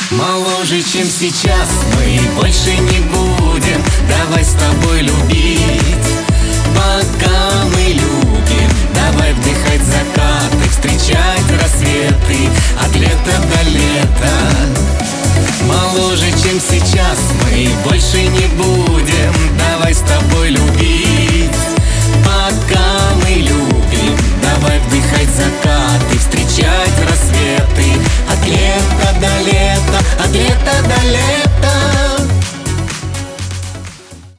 Моложе, чем сейчас, мы больше не будем. Давай с тобой любить, пока мы любим. Давай вдыхать закаты, встречать рассветы от лета до лета. Моложе, чем сейчас, мы больше не будем.